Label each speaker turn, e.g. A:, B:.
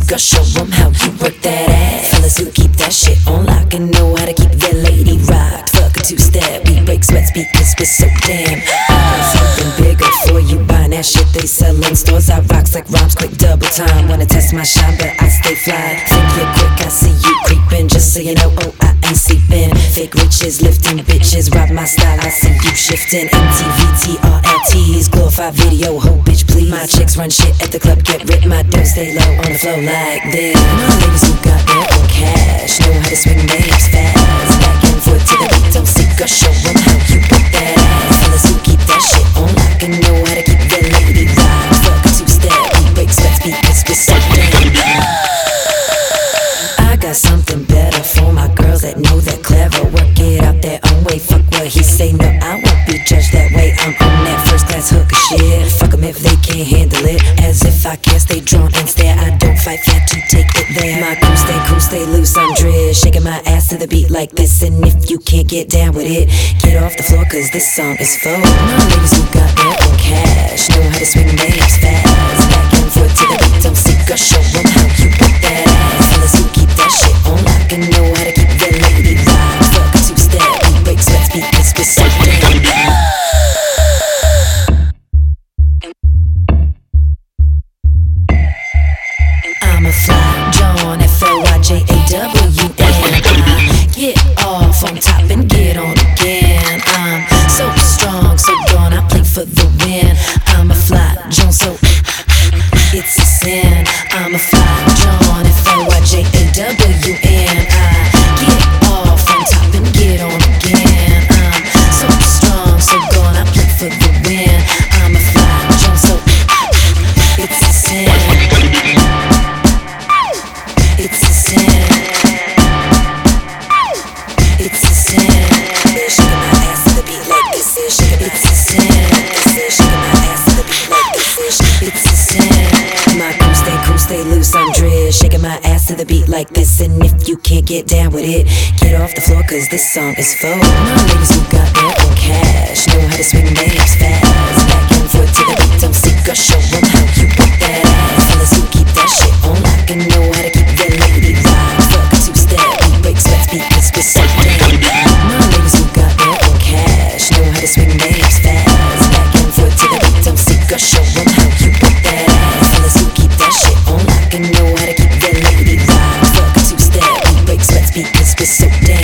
A: seek, I'll show them how you work that ass. Fellas who keep that shit on lock and know how to keep their lady rocked. Fuck a two-step, we break sweats because we're so damn. I got something bigger for you, buying that shit they sell in stores. I rocks like rhymes, quick double time. Wanna test my shine, but I stay fly. Think you're quick, I see you creeping. Just so you know, oh, I ain't sleeping. Fake riches, lifting bitches, rob my style, I see you shifting. MTV, TRLTs, glorify video, ho bitch please. My chicks run shit at the club, get ripped, my dough stay low on the flow like this. My ladies who got their own cash know how to swing their hips fast. Back and forth to the beat, don't seek, I'll show them how you work that ass. Fellas who keep that shit on lock and know how to keep their lady rocked. Fuck a two-step, we break sweats because we're so damn. I got something better for my girls that know they're clever. Work it out their own way, fuck what he say, no, I won't be judged that way. I'm on that first class hook of shit. Fuck them if they can't handle it. As if I can't stay drunk and stare. I don't fight fair to take it there. My crew stay loose, I'm driz, shaking my ass to the beat like this. And if you can't get down with it, get off the floor cause this song is for my ladies who got their own cash, know how to swing their hips fast. Back and forth to the beat, don't seek, I'll show them how you work that ass. Fellas who keep that shit on lock and know how to keep their lady rocked. Fuck a two-step, we break sweats because we're so damn. I'm a fly John, FLYJAWN. I get off on top and get on again. I'm so strong, so gone, I play for the win. I'm a fly John, so it's a sin. I'm a fly John, FLYJAWN. I get off on top and get on again. I'm so strong, so gone, I play for the win. I'm a fly John, so it's a sin. It's a sin. It's a sin. Shaking my ass to the beat like this is. It's a sin. Shaking my ass to the beat like this is. It's a sin. My crew stay loose, I'm driz, shaking my ass to the beat like this. And if you can't get down with it, get off the floor cause this song is for my ladies who got their own cash, know how to swing their hips fast. Back and forth to the beat, don't seek, I'll show them how you work that ass. Fellas who keep that shit on lock and know how to keep their lady rocked. Fuck a two-step, we break sweats because we're so damn. My ladies who got their own cash, know how to swing their hips fast. Back and forth to the beat, don't seek, I'll show them how you work that ass. Fellas who keep that shit on lock and know how to keep their lady rocked. Fuck a two-step, we break sweats because we're so damn.